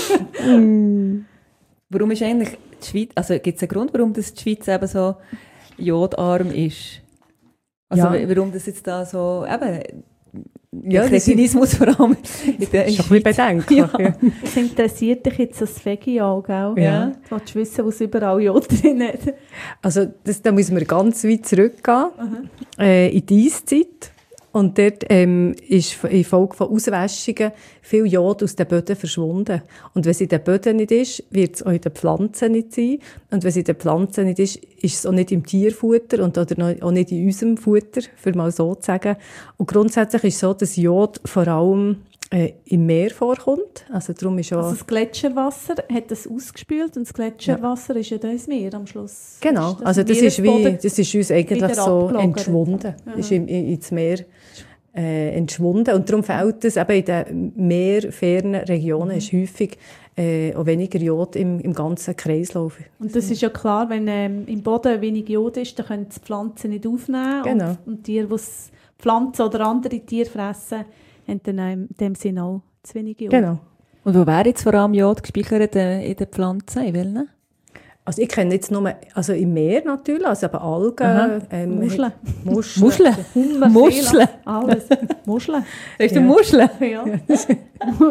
mm. Warum ist eigentlich die Schweiz, also gibt es einen Grund, warum das die Schweiz eben so jodarm ist? Also ja. warum das jetzt da so, eben, ja, der Kretinismus vor allem in der ist ein bisschen bedenklich. Ja. Ja. Das interessiert dich jetzt als Veggie auch, gell? Ja. Du willst wissen, was überall Jod drin hat. Also das, da müssen wir ganz weit zurückgehen, äh, in die Eiszeit. Und dort ähm, ist infolge von Auswäschungen viel Jod aus den Böden verschwunden. Und wenn es in den Böden nicht ist, wird es auch in den Pflanzen nicht sein. Und wenn es in den Pflanzen nicht ist, ist es auch nicht im Tierfutter und oder auch nicht in unserem Futter, für mal so zu sagen. Und grundsätzlich ist es so, dass Jod vor allem äh, im Meer vorkommt. Also, darum ist auch also das Gletscherwasser hat das ausgespült und das Gletscherwasser ja. ist ja da ins Meer am Schluss. Genau, ist das also das ist, wie, das ist uns eigentlich so entschwunden. Ja. Ist im, ins Meer äh, entschwunden. Und darum fehlt es eben in den meerfernen Regionen mhm. ist häufig äh, auch weniger Jod im, im ganzen Kreislauf. Und das ist ja klar, wenn ähm, im Boden wenig Jod ist, dann können die Pflanzen nicht aufnehmen. Genau. Und, und Tiere, die Pflanzen oder andere Tiere fressen, haben dann in dem Sinne auch zu wenig Jod. Genau. Und wo wäre jetzt vor allem Jod gespeichert in den Pflanzen? In welchen? Also ich kenne jetzt nur, also im Meer natürlich, also eben Algen, ähm, Muscheln. Muscheln. Muscheln? Hummer, Muscheln? Alles. Muscheln. Sagst du Ja. Muscheln? Ja. Das ist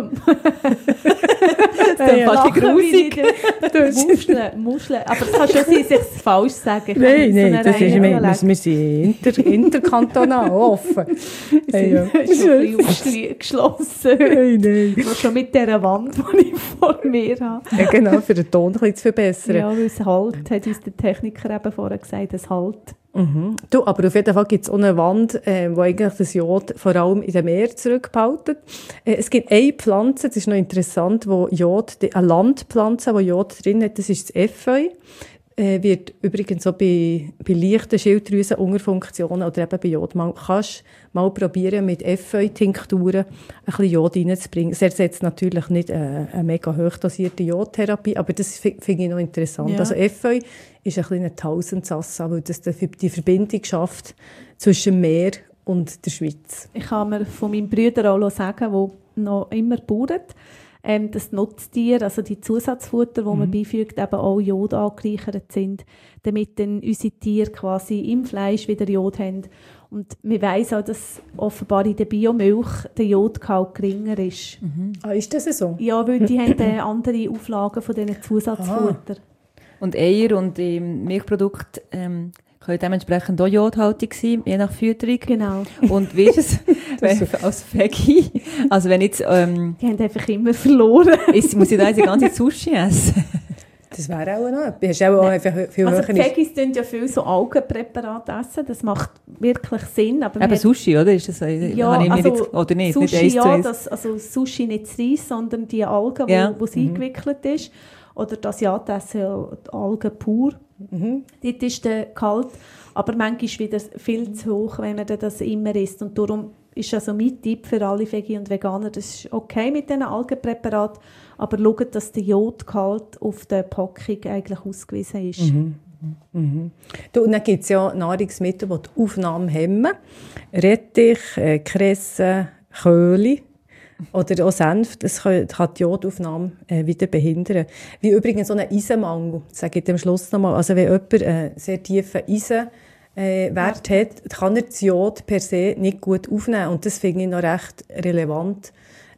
dann fast ein grusig. Muscheln, Muscheln. Aber es kann schon sein, dass ich es falsch sage. Nein, nein, das ist, wir, wir, wir sind inter, interkantonal offen. Wir Ja, sind ja. schon ein bisschen geschlossen. Nein, nein. Noch schon mit dieser Wand, die ich vor mir habe. Ja, genau, für den Ton ein bisschen zu verbessern. Ja, weil es halt, hat uns der Techniker eben vorher gesagt, es halt. Mhm. Du, aber auf jeden Fall gibt es auch eine Wand, äh, wo eigentlich das Jod vor allem in dem Meer zurückbehalten. Äh, es gibt eine Pflanze, das ist noch interessant, wo Jod, eine Landpflanze, die Jod drin hat, das ist das Efeu. Äh, wird übrigens auch bei, bei leichten Schilddrüsenunterfunktionen oder eben bei Jodmangel, kannst du mal probieren, mit Efeu-Tinkturen ein bisschen Jod reinzubringen. Es ersetzt natürlich nicht eine, eine mega hochdosierte Jodtherapie, aber das finde ich noch interessant. Ja. Also Efeu ist ein bisschen ein Tausendsassa, weil das die Verbindung schafft zwischen dem Meer und der Schweiz. Ich kann mir von meinem Bruder auch sagen, der noch immer bauert, ähm, dass die Nutztiere, also die Zusatzfutter, die mhm. man beifügt, eben auch Jod angereichert sind, damit dann unsere Tiere quasi im Fleisch wieder Jod haben. Und man weiss auch, dass offenbar in der Biomilch der Jodgehalt geringer ist. Mhm. Ah, ist das so? Ja, weil die haben äh, andere Auflagen von diesen Zusatzfutter. Und Eier und ähm, Milchprodukte ähm, können dementsprechend auch jodhaltig sein, je nach Fütterung. Genau. Und wie ist es wenn, als Veggie? Also wenn jetzt... Ähm, die haben einfach immer verloren. ist, muss ich da jetzt die ganze Sushi essen? Das wäre auch noch etwas. Hast auch einfach viel also höher... die Veggies tun ja viel so Algenpräparate essen. Das macht wirklich Sinn. Aber eben Sushi, oder? Ist das, ja, habe ich also nicht, oder nicht? Sushi, nicht ja, eins das, also Sushi nicht das Reis, sondern die Algen, ja. wo, wo sie mhm. eingewickelt ist. Oder das Asiaten essen ja die Algen pur. Mhm. Dort ist der kalt, aber manchmal wieder viel zu hoch, wenn man das immer isst. Und darum ist also mein Tipp für alle Veggie und Veganer, das ist okay mit diesen Algenpräparaten, aber schaut, dass der Jodgehalt auf der Packung eigentlich ausgewiesen ist. Mhm. Mhm. Du, und dann gibt es ja Nahrungsmittel, die die Aufnahme hemmen. Rettich, äh, Kresse, Köhli oder auch Senf, das kann, kann die Jodaufnahme äh, wieder behindern. Wie übrigens so ein Eisenmangel, das sage ich am Schluss nochmal. Also wenn jemand einen sehr tiefen Eisenwert äh, hat, kann er das Jod per se nicht gut aufnehmen. Und das finde ich noch recht relevant,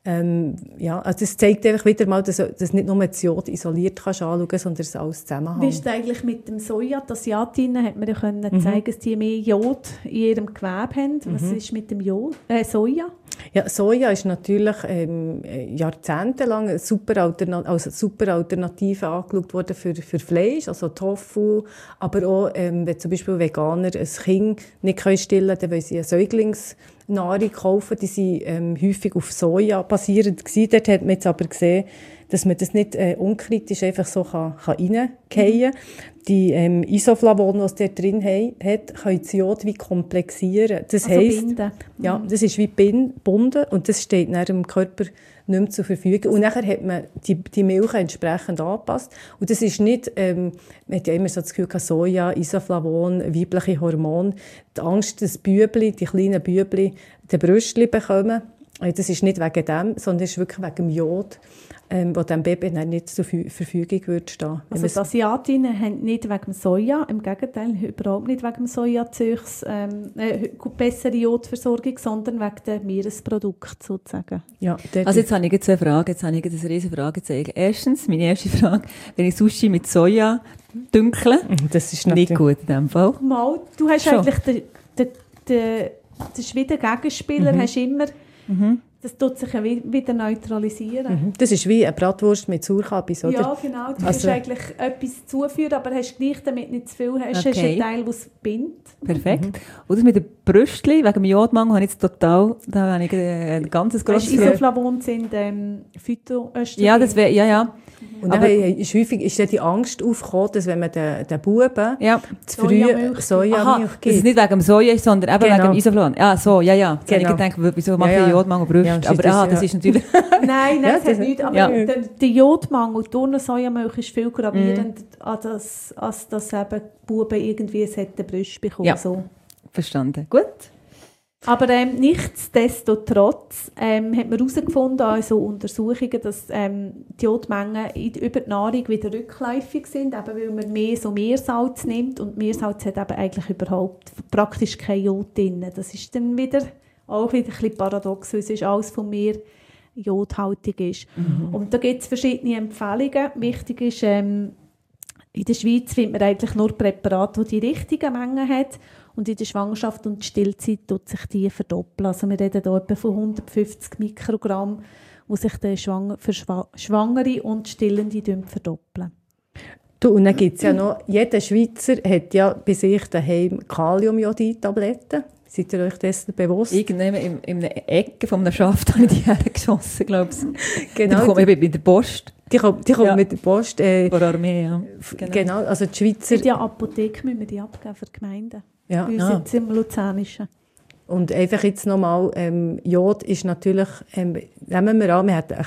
Ähm, ja, also das zeigt einfach wieder mal, dass, dass nicht nur das Jod isoliert kannst anschauen kannst, sondern es alles zusammenhängt. Wie ist es eigentlich mit dem Soja? Die Asiatinnen hat man ja können Mhm. zeigen, dass die mehr Jod in ihrem Gewebe haben. Was Mhm. ist mit dem Jod? Äh, Soja? Ja, Soja ist natürlich ähm, jahrzehntelang eine super, Alterna- als super Alternative angeschaut worden für, für Fleisch, also Tofu, aber auch, ähm, wenn zum Beispiel Veganer ein Kind nicht können stillen können, dann wollen sie eine Säuglingsnahrung kaufen, die sind ähm, häufig auf Soja basierend gewesen. Dort hat man jetzt aber gesehen, dass man das nicht äh, unkritisch einfach so kann, kann reingehen kann. Die ähm, Isoflavone, die es dort drin hei- hat, können das Jod wie komplexieren. Das Also heisst, binden. ja, das ist wie gebunden und das steht dann dem Körper nicht mehr zur Verfügung. Und nachher hat man die, die Milch entsprechend angepasst. Und das ist nicht, ähm, man hat ja immer so das Gefühl, Soja, Isoflavon, weibliche Hormone, die Angst, dass Bübli, die kleinen Bübli, die Brüstchen bekommen. Das ist nicht wegen dem, sondern es ist wirklich wegen dem Jod, ähm, wo dem Baby dann nicht zur Verfügung würde stehen. Also die Asiatinnen haben nicht wegen dem Soja, im Gegenteil, überhaupt nicht wegen dem Sojazeugs ähm, äh, bessere Jodversorgung, sondern wegen dem Meeresprodukt sozusagen. Ja, also jetzt habe ich jetzt eine Frage, jetzt habe ich jetzt eine riesige Fragezeichen. Erstens, meine erste Frage, wenn ich Sushi mit Soja dünkle, das ist nicht gut in dem Fall. Mal, du hast Schon. eigentlich den, den, den, das ist wie der Gegenspieler, Mhm. hast immer, Mhm. das tut sich ja wie- wieder neutralisieren. Mhm. Das ist wie eine Bratwurst mit Sauerkabis, oder? Ja, genau. Du Also- kannst eigentlich etwas zuführen, aber hast gleich damit nicht zu viel. Hast Okay. hast einen Teil, der es bindet. Perfekt. Und das mit den Brüstchen, wegen dem Jodmangel, habe ich jetzt total, da habe ich ein ganzes Weißt, grosses Isoflavon sind ähm, Phytoöstrogene. Ja, das wäre, ja, ja. Und dann Aber- ist häufig ist dann die Angst aufgekommen, dass wenn man den, den Buben Ja. zu früh Sojamilch. Sojamilch Aha, dass es gibt. nicht wegen dem Soja ist, sondern eben Genau. wegen dem Isoflavon. Ja, so, ja, ja. Jetzt Genau. habe ich gedacht, wieso mache Ja, ich ja. Jodmangel Brüste? Ja, aber das aha, ist- das ja. ist natürlich... Nein, nein, Ja, das hat das- nichts. Aber ja. der, der Jodmangel durch eine Sojamilch ist viel gravierender, als, das, als dass eben die Buben irgendwie es hätten Brüste bekommen. Ja. So. Verstanden. Gut. Aber ähm, nichtsdestotrotz ähm, hat man herausgefunden, also Untersuchungen, dass ähm, die Jodmengen in, über die Nahrung wieder rückläufig sind, eben weil man mehr so Meersalz nimmt und Meersalz hat eben eigentlich überhaupt praktisch kein Jod drin. Das ist dann wieder auch wieder ein bisschen paradox, weil es ist alles von Meer jodhaltig ist. Mhm. Und da gibt es verschiedene Empfehlungen. Wichtig ist, ähm, in der Schweiz findet man eigentlich nur Präparate, die die richtigen Mengen hat. Und in der Schwangerschaft und Stillzeit tut sich die verdoppeln. Also wir reden hier etwa von hundertfünfzig Mikrogramm, die sich dann Schwang- für Schwa- Schwangere und Stillende verdoppeln. Du, und dann gibt es ja noch, jeder Schweizer hat ja bei sich daheim Kaliumjodid-Tabletten. Seid ihr euch dessen bewusst? Irgendwann in, in einer Ecke von einem Schaft habe ich die hergeschossen, glaube ich. Genau. Die kommen eben in der Post. Die kommt, die kommt Ja. mit der Post. Äh, Von der Armee, ja. genau. genau, also die Schweizer... In der Apotheke müssen wir die abgeben für die Gemeinden. Ja. Bei uns Ah. jetzt im Luzernischen. Und einfach jetzt nochmal, ähm, Jod ist natürlich, ähm, nehmen wir an, man hat einen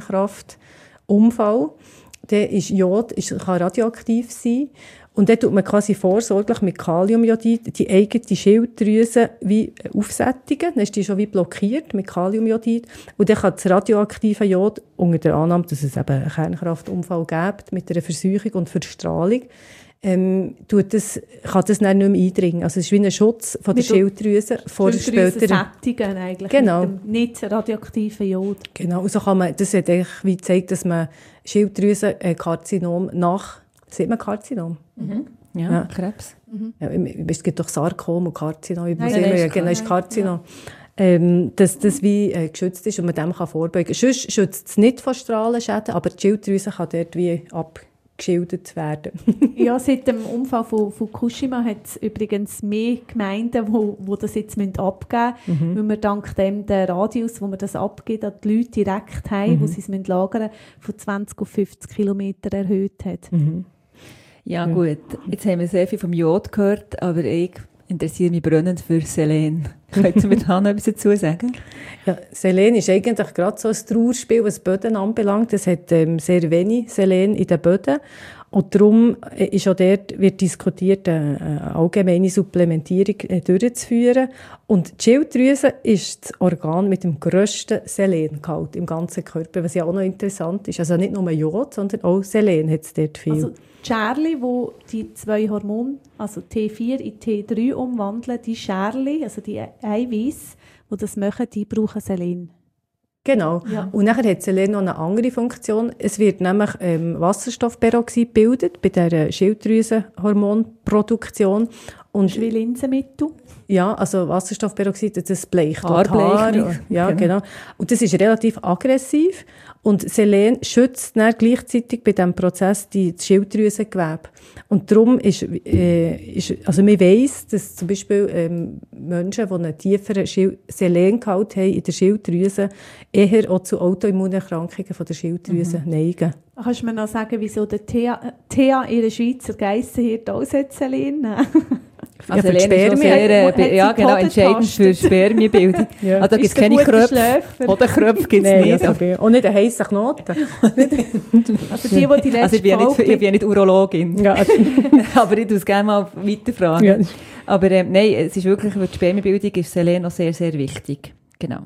Kernkraftunfall, dann ist Jod, ist, kann radioaktiv sein. Und dann tut man quasi vorsorglich mit Kaliumjodid die eigene Schilddrüse wie aufsättigen. Dann ist die schon wie blockiert mit Kaliumjodid. Und dann kann das radioaktive Jod, unter der Annahme, dass es eben einen Kernkraftunfall gibt, mit einer Verseuchung und Verstrahlung, ähm, tut das, kann das dann nicht mehr eindringen. Also es ist wie ein Schutz von der Wie du- Schilddrüse vor Schilddrüsen späteren... sättigen eigentlich Genau. mit dem nicht radioaktiven Jod. Genau, und so kann man, das hat eigentlich wie gezeigt, dass man Schilddrüsenkarzinom nach, sieht man Karzinom? Ja, Ja. Krebs. Ja, es gibt doch Sarkom und Karzinom, ich Nein, muss nein, immer, ist ja, genau, klar. ist Karzinom. Ähm, dass das wie äh, geschützt ist und man dem kann vorbeugen kann. Sonst schützt es nicht vor Strahlenschäden, aber die Schilddrüse kann dort wie abgeschildert werden. Ja, seit dem Unfall von Fukushima hat es übrigens mehr Gemeinden, wo, wo das jetzt abgeben müssen, Mhm. weil wir dank dem den Radius, wo man das abgibt, an die Leute direkt haben, Mhm. wo sie es müssen lagern, von zwanzig auf fünfzig Kilometer erhöht hat. Mhm. Ja, gut. Jetzt haben wir sehr viel vom Jod gehört, aber ich interessiere mich brennend für Selen. Könnt ihr mir da noch etwas dazu sagen? Ja, Selen ist eigentlich gerade so ein Trauerspiel, was Böden anbelangt. Es hat ähm, sehr wenig Selen in den Böden. Und darum äh, ist auch dort, wird diskutiert, eine, eine allgemeine Supplementierung äh, durchzuführen. Und die Schilddrüse ist das Organ mit dem grössten Selengehalt im ganzen Körper, was ja auch noch interessant ist. Also nicht nur Jod, sondern auch Selen hat es dort viel. Also die Scherli, die die zwei Hormone, also T vier in T drei umwandeln, die Scherli, also die Eiweiß, die das machen, die brauchen Selen. Genau. Ja. Und nachher hat Selen noch eine andere Funktion. Es wird nämlich ähm, Wasserstoffperoxid gebildet bei der Schilddrüsenhormonproduktion. Und Das ist wie Linsenmittel. ja, also Wasserstoffperoxid, das bleicht auch die Haarbleichung. Haare. Ja, genau. Und das ist relativ aggressiv. Und Selen schützt dann gleichzeitig bei diesem Prozess die das Schilddrüsengewebe. Und darum ist, äh, ist, also man weiss, dass zum Beispiel ähm, Menschen, die einen tieferen Schil- Selengehalt haben in der Schilddrüse, eher auch zu Autoimmunerkrankungen von der Schilddrüse mhm. neigen. Kannst du mir noch sagen, wieso der Thea, Thea ihre Schweizer Geissenhirt aussetzt, Selene? Also ja, für die Selene ist noch Spermien. sehr, äh, Hat sie ja, genau, Hoden entscheidend für getastet? Spermienbildung. Ja. Also da gibt es Ist der keine gute Kröpfe. Schläfer? Hodenkröpfe gibt es Nein, nicht. also, auch nicht ein heisser Knoten. Also die, die die letzte Also ich bin ja nicht, Folge- ich bin ja nicht Urologin. Ja, also, Aber ich tue es gerne mal weiterfragen. ja. Aber ähm, nein, es ist wirklich, für die Spermienbildung ist Selen noch sehr, sehr wichtig. Genau.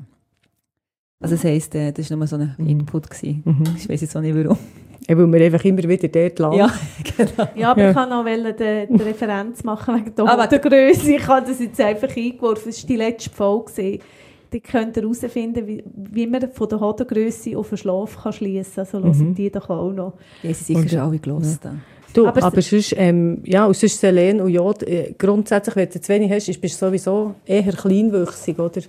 Also das heisst, äh, das war nur so ein Input gewesen. Mhm. Ich weiss jetzt auch nicht warum. Ja, weil wir einfach immer wieder dort landen. Ja, genau. Ja, aber Ja. ich kann noch die, die Referenz machen wegen der Ah, wegen- Hodengrösse. Ich habe das jetzt einfach eingeworfen. Das war die letzte Folge. gewesen. Da könnt ihr herausfinden, wie, wie man von der Hodengrösse auf den Schlaf kann schliessen kann. Also hören Mhm. die doch auch noch. Die haben sie sicher Und, schon alle gehört. Ja. Du, Aber aber, es- sonst, ähm, ja, und sonst Selen und Jod, äh, grundsätzlich, wenn du zu wenig hast, ist- bist du sowieso eher kleinwüchsig, oder?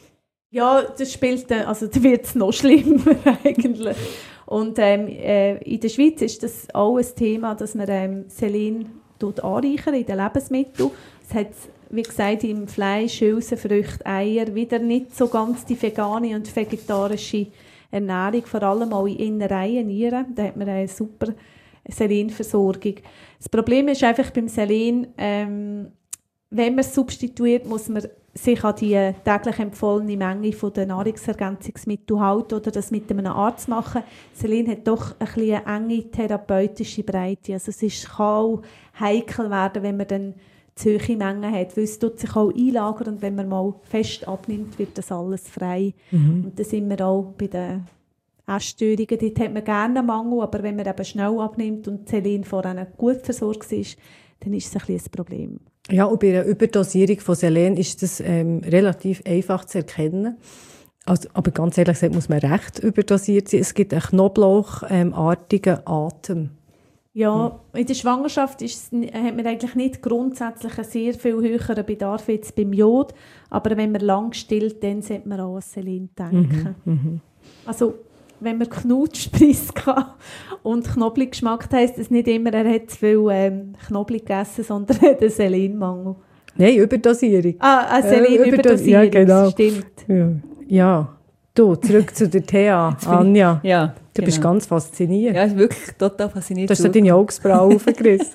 Ja, das spielt dann, also da wird es noch schlimmer eigentlich. Und ähm, äh, in der Schweiz ist das auch ein Thema, dass man ähm, Selen tut anreichern in den Lebensmitteln. Es hat, wie gesagt, im Fleisch, Hülsenfrüchte, Eier wieder nicht so ganz die vegane und vegetarische Ernährung, vor allem auch in Innereien, Nieren. Da hat man eine super Selenversorgung. Das Problem ist einfach beim Selen, ähm, wenn man es substituiert, muss man sich an die täglich empfohlene Menge der Nahrungsergänzungsmittel halten oder das mit einem Arzt machen. Selen hat doch ein bisschen eine enge therapeutische Breite. Also es ist, kann auch heikel werden, wenn man dann zu hohe Mengen hat, weil es tut sich auch einlagern und wenn man mal fest abnimmt, wird das alles frei. Mhm. Und da sind wir auch bei den Essstörungen. Dort hat man gerne einen Mangel, aber wenn man eben schnell abnimmt und Selen vorher gut versorgt ist, dann ist es ein bisschen ein Problem. Ja, und bei einer Überdosierung von Selen ist das ähm, relativ einfach zu erkennen. Also, aber ganz ehrlich gesagt muss man recht überdosiert sein. Es gibt einen knoblauchartigen Atem. Ja, in der Schwangerschaft ist, hat man eigentlich nicht grundsätzlich einen sehr viel höheren Bedarf jetzt beim Jod, aber wenn man lang stillt, dann sollte man auch an Selen denken. Mhm, mhm. Also wenn man Knutschpreis hat und Knoblauch geschmeckt, heisst das nicht immer, er hat zu viel ähm, Knoblauch gegessen, sondern er hat einen Selenmangel. Nein, Überdosierung. Ah, eine Äh, Selenüberdosierung, ja, genau. stimmt. Ja. ja. Du, zurück zu der Thea, Anja. Ja, Du bist genau. ganz fasziniert. Ja, ist wirklich total faszinierend. Du hast so deine Augsbraue aufgerissen.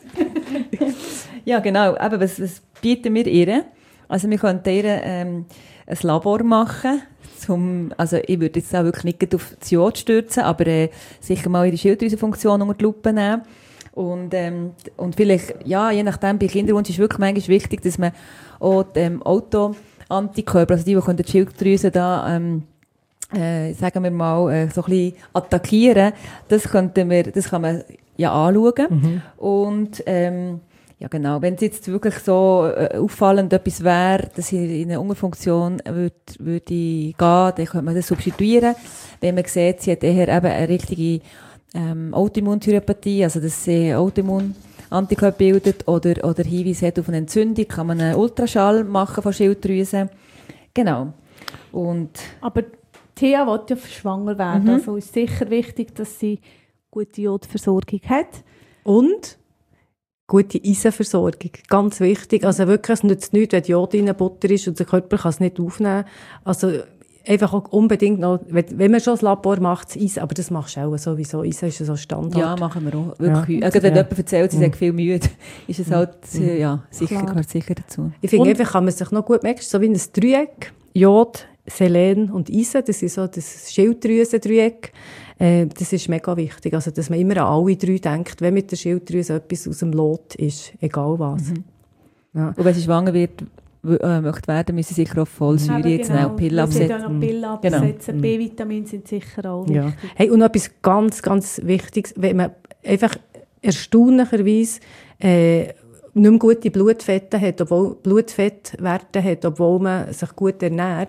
Ja, genau. Eben, was, was bieten wir ihr? Also wir könnten ihr ähm, ein Labor machen. Zum, also ich würde jetzt auch wirklich nicht auf das Jod stürzen, aber äh, sicher mal ihre Schilddrüsenfunktion unter die Lupe nehmen. Und, ähm, und vielleicht, ja, je nachdem, bei Kinderwunsch ist wirklich manchmal wichtig, dass man auch die ähm, Autoantikörper, also die, die können die Schilddrüse da, ähm, äh, sagen wir mal, äh, so ein bisschen attackieren, das könnten wir, das kann man ja anschauen. Mhm. Und, ähm, ja, genau. Wenn es jetzt wirklich so äh, auffallend etwas wäre, dass ich in eine Unterfunktion würde, würde gehen, dann könnte man das substituieren. Wenn man sieht, sie hat eher eben eine richtige ähm, Autoimmunthyreopathie, also dass sie Autoimmunantikörper bildet oder, oder Hinweise hat auf eine Entzündung, kann man einen Ultraschall machen von Schilddrüsen. Genau. Und Aber Thea will ja schwanger werden, Mhm. also ist sicher wichtig, dass sie gute Jodversorgung hat. Und gute Eisenversorgung, ganz wichtig. Also wirklich, es nützt nichts, wenn Jod in Butter ist und der Körper kann es nicht aufnehmen. Also einfach auch unbedingt noch, wenn wenn man schon das Labor macht, das Eisen, aber das machst du auch sowieso. Eisen ist so Standard. ja, machen wir auch. Wirklich. Ja. Also, wenn Ja. jemand erzählt, sie Mhm. sei viel müde, ist es halt, äh, ja, sicher, Klar. gehört sicher dazu. Ich finde Und- einfach, kann man sich noch gut merken, so wie ein Dreieck, Jod, Selen und Eisen, das ist so das Schilddrüsendreieck. Äh, das ist mega wichtig, also dass man immer an alle drei denkt, wenn mit der Schilddrüse etwas aus dem Lot ist, egal was. Mhm. Ja. Und wenn sie schwanger wird, w- äh, möchte werden, müssen sie sicher auf Vollsäure Eben, jetzt genau. Pillen Sie absetzen. dann noch Pillen Genau. absetzen. Mhm. B-Vitamine sind sicher auch Ja. wichtig. Hey, und noch etwas ganz, ganz Wichtiges, wenn man einfach erstaunlicherweise äh, nicht mehr gute Blutfette hat, obwohl Blutfettwerte hat, obwohl man sich gut ernährt,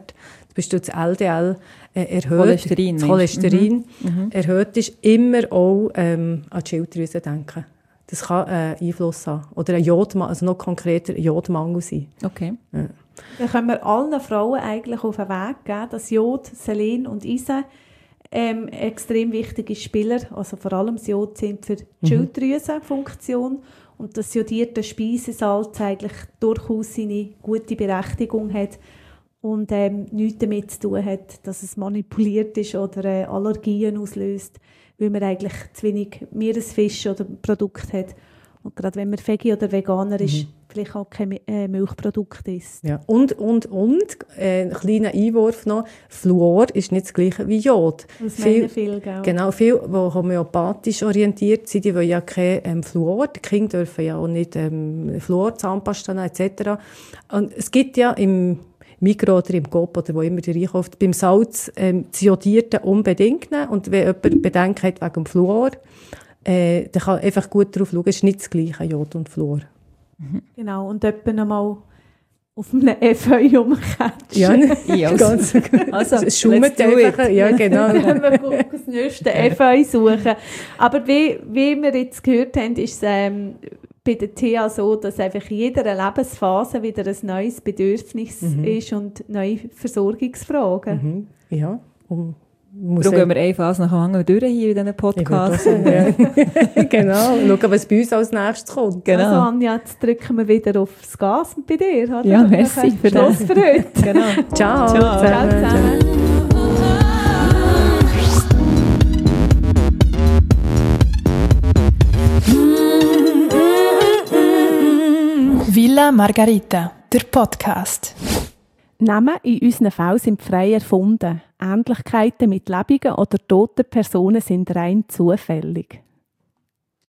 bist das L D L äh, erhöht, Cholesterin, das Cholesterin mhm. erhöht ist, immer auch ähm, an die Schilddrüse denken. Das kann äh, Einfluss haben. Oder ein Jodmangel, also noch konkreter ein Jodmangel sein. Okay. Ja. Dann können wir allen Frauen eigentlich auf den Weg geben, dass Jod, Selen und Eisen ähm, extrem wichtige Spieler, also vor allem das Jod, sind für die mhm. Schilddrüsenfunktion und das jodierte Speisesalz eigentlich durchaus seine gute Berechtigung hat und ähm, nichts damit zu tun hat, dass es manipuliert ist oder äh, Allergien auslöst, weil man eigentlich zu wenig Meeresfisch oder Produkte hat. Und gerade wenn man Veggie oder Veganer ist, mhm. vielleicht auch keine äh, Milchprodukte isst. Ja. Und, und, und, äh, ein kleiner Einwurf noch, Fluor ist nicht das Gleiche wie Jod. Das meinen viele, gell? Genau, viele, die homöopathisch orientiert sind, die wollen ja kein ähm, Fluor. Die Kinder dürfen ja auch nicht ähm, Fluor, Zahnpasta nehmen, et cetera. Und es gibt ja im Migros oder im Coop oder wo immer ihr einkauft, beim Salz ähm, das Jodierte unbedingt nehmen. Und wenn jemand Bedenken hat wegen dem Fluor, äh, dann kann einfach gut darauf schauen, es ist nicht das Gleiche, Jod und Fluor. Mhm. Genau, und jemand einmal auf einem Efeu rumcatchen. Ja, ganz gut. Also, es schummt einfach. It. Ja, genau. Wenn wir das nächste Efeu suchen. Aber wie, wie wir jetzt gehört haben, ist es ähm, bei der T A so, dass einfach in jeder Lebensphase wieder ein neues Bedürfnis mhm. ist und neue Versorgungsfragen. Mhm. Ja, um Darum gehen wir eine Phase nach Hause durch hier in diesem Podcast. Ja. Genau, schauen, was bei uns als nächstes kommt. Genau. Also Anja, jetzt drücken wir wieder aufs Gas bei dir. Oder? Ja, merci für das. Schluss für heute. Genau. Ciao. Ciao. Ciao zusammen. Villa Margarita, der Podcast. Namen in unseren Fällen sind frei erfunden. Ähnlichkeiten mit lebenden oder toten Personen sind rein zufällig.